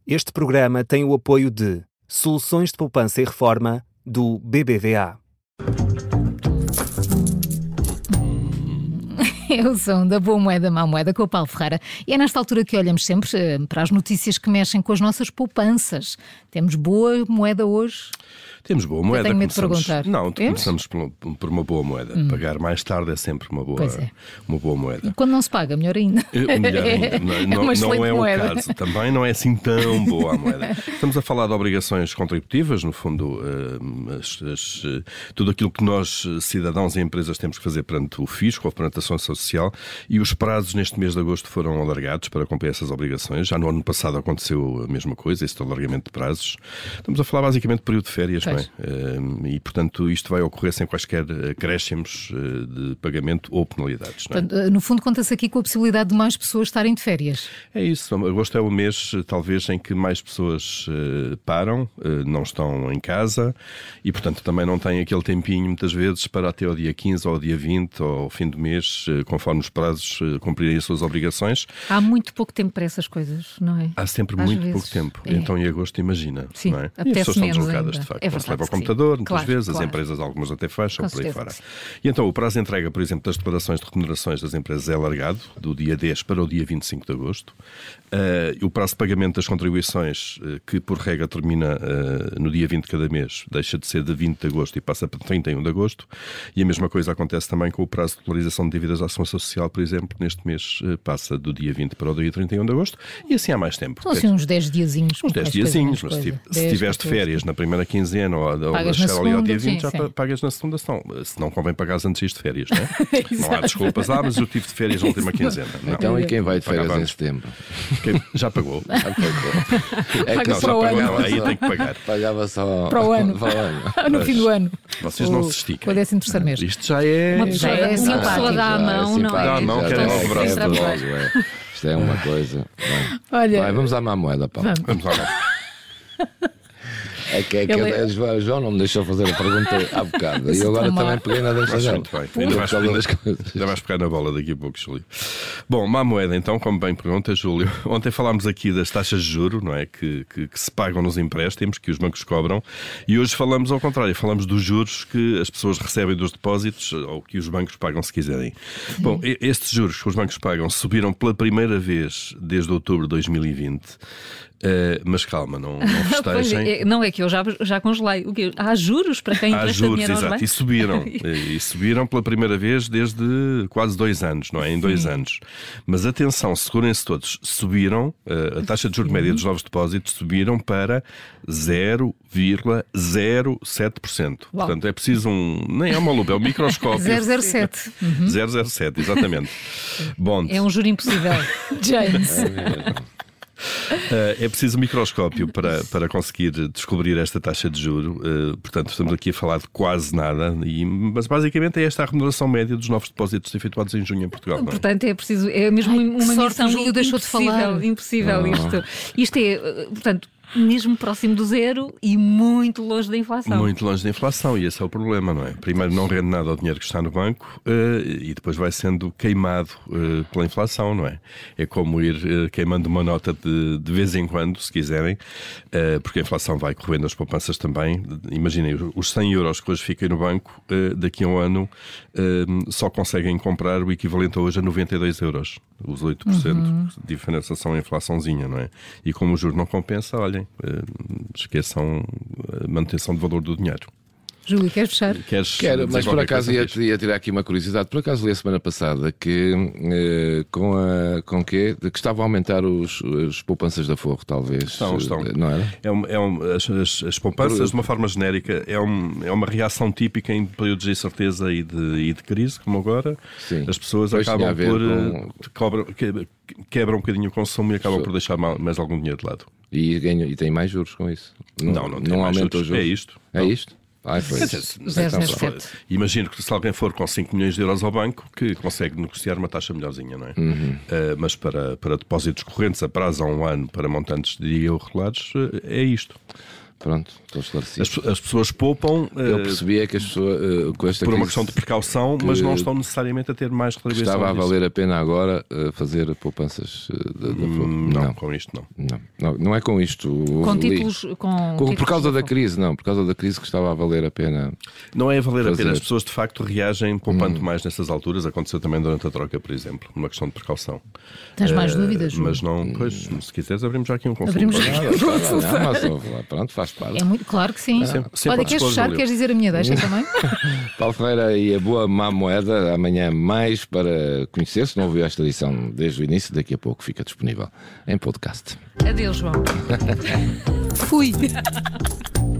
Este programa tem o apoio de Soluções de Poupança e Reforma do BBVA. É o som da boa moeda, má moeda com o Paulo Ferreira. E é nesta altura que olhamos sempre para as notícias que mexem com as nossas poupanças. Temos boa moeda hoje? Temos boa moeda. Eu tenho medo de perguntar. Não, começamos por uma boa moeda. Pagar mais tarde é sempre uma boa moeda. E quando não se paga, melhor ainda. Melhor ainda. Não é o caso. Também não é assim tão boa a moeda. Estamos a falar de obrigações contributivas, no fundo, tudo aquilo que nós, cidadãos e empresas, temos que fazer perante o fisco ou perante a Segurança Social, e os prazos neste mês de agosto foram alargados para cumprir essas obrigações. Já no ano passado aconteceu a mesma coisa, esse alargamento de prazos. Estamos a falar basicamente de período de férias, não é? E, portanto, isto vai ocorrer sem quaisquer acréscimos de pagamento ou penalidades. Não é? Portanto, no fundo, conta-se aqui com a possibilidade de mais pessoas estarem de férias. É isso. Agosto é o mês, talvez, em que mais pessoas param, não estão em casa e, portanto, também não têm aquele tempinho, muitas vezes, para até ao dia 15 ou ao dia 20 ou ao fim do mês, conforme os prazos, cumprirem as suas obrigações. Há muito pouco tempo para essas coisas, não é? Há sempre muito pouco tempo. Então, em agosto, imagina. Sim, não é? E as pessoas são deslocadas, de facto. É se leva ao computador, muitas vezes, claro. as empresas, algumas até fecham, Com por aí certeza. fora. E então o prazo de entrega, por exemplo, das declarações de remunerações das empresas é alargado, do dia 10 para o dia 25 de agosto. O prazo de pagamento das contribuições, que por regra termina no dia 20 de cada mês, deixa de ser de 20 de agosto e passa para 31 de agosto. E a mesma coisa acontece também com o prazo de regularização de dívidas à Segurança Social, por exemplo, neste mês passa do dia 20 para o dia 31 de agosto, e assim há mais tempo. São assim uns 10 diazinhos. Uns 10 diazinhos, mas se tiveres de férias na primeira quinzena ou a chegar ali ao dia 20, já pagas na segunda, se não convém pagar antes de férias, não é? Não há desculpas, mas eu tive de férias na última quinzena. Não. Então, e quem vai de férias em setembro? Já pagou. É que não, já pagou, não, aí tem que pagar. Pagava só para o ano. No fim do ano. Vocês não se estiquem. O 13º mês. Isto já é... Uma pessoa é Uma pessoa dá a mão, não é? Dá a mão, querem logo braço. Isto é uma coisa. Olha, vamos à má moeda, Paulo. Vamos lá. João não me deixou fazer a pergunta há bocado. E eu agora também peguei na deixa dela. Muito bem. Ainda vais pegar na bola daqui a pouco, Júlio. Bom, má moeda então, como bem pergunta, Júlio. Ontem falámos aqui das taxas de juros, não é? Que se pagam nos empréstimos, que os bancos cobram. E hoje falamos ao contrário. Falamos dos juros que as pessoas recebem dos depósitos ou que os bancos pagam se quiserem. Bom, estes juros que os bancos pagam subiram pela primeira vez desde outubro de 2020. Mas calma, não festejem. Não é que eu já congelei. Há juros para quem empresta dinheiro aos bancos? E subiram. E subiram pela primeira vez desde quase 2 anos, não é? Em 2 anos. Mas atenção, segurem-se todos, subiram, a taxa de juros média dos novos depósitos subiram para 0,07%. Portanto, é preciso nem é uma lupa, é um microscópio. 007. 007, exatamente. Bom, é um juro impossível. James. É preciso um microscópio para conseguir descobrir esta taxa de juro. Portanto, estamos aqui a falar de quase nada, mas basicamente é esta a remuneração média dos novos depósitos efetuados em junho em Portugal. Não é? Portanto, é mesmo uma missão Júlio deixou de falar. Impossível isto é, portanto, mesmo próximo do zero e muito longe da inflação. Muito longe da inflação, e esse é o problema, não é? Primeiro não rende nada ao dinheiro que está no banco e depois vai sendo queimado pela inflação, não é? É como ir queimando uma nota de vez em quando, se quiserem, porque a inflação vai correndo as poupanças também. Imaginem, os 100 euros que hoje fiquem no banco, daqui a um ano só conseguem comprar o equivalente a hoje a 92 euros. Os 8% de diferenciação em inflaçãozinha, não é? E como o juro não compensa, olhem, esqueçam a manutenção do valor do dinheiro. Júlio, queres fechar? Quero, mas por acaso ia tirar aqui uma curiosidade. Por acaso li a semana passada que que estavam a aumentar as poupanças da Forro, talvez. Estão. Não era? As poupanças, de uma forma genérica, é uma reação típica em períodos de incerteza e de crise, como agora. Sim. As pessoas acabam por quebram um bocadinho o consumo e acabam por deixar mais algum dinheiro de lado. E tem mais juros com isso? Não aumenta os juros? É isto. É isto? Foi. Imagino que se alguém for com 5 milhões de euros ao banco, que consegue negociar uma taxa melhorzinha, não é? Mas para depósitos correntes a prazo a um ano, para montantes de regulares, é isto. Pronto, estou esclarecido. As pessoas poupam Eu percebi é que as pessoas com esta por uma crise, questão de precaução, mas não estão necessariamente a ter mais retribuição. estava a disso. valer a pena agora fazer poupanças da Flor. Não, com isto não. Não é com isto. Com Li. títulos. Por causa da Flor. crise, não. Por causa da crise que estava a valer a pena. Não é a valer a Fazer. pena. As pessoas de facto reagem poupando mais nessas alturas. Aconteceu também durante a troca, por exemplo, numa questão de precaução. Tens mais dúvidas, João? Mas não, pois, se quiseres, abrimos já aqui um consulta. Abrimos já aqui. Não, mas ouve lá, pronto, faz parte. É muito, claro que sim. Sempre Olha, a queres dispor, fechar? Júlio. Queres dizer a minha deixa também? Paulo Ferreira e a boa má moeda. Amanhã mais para conhecer. Se não ouviu esta edição desde o início, daqui a pouco fica disponível em podcast. Adeus, João. Fui.